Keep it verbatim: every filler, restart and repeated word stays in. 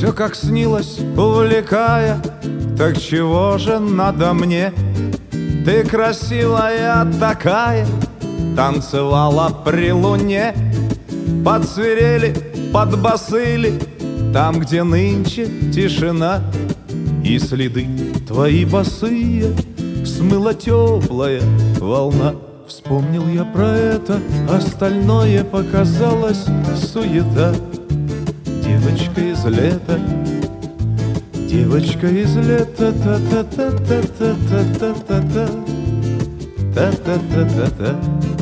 Все как снилось, увлекая. Так чего же надо мне? Ты красивая такая, танцевала при луне. Под свирели, под басыли, там, где нынче тишина. И следы твои босые смыла теплая волна. Вспомнил я про это, остальное показалось суета. Девочка из лета, девочка из лета, та-та-та-та-та-та-та-та-та, та-та-та-та-та.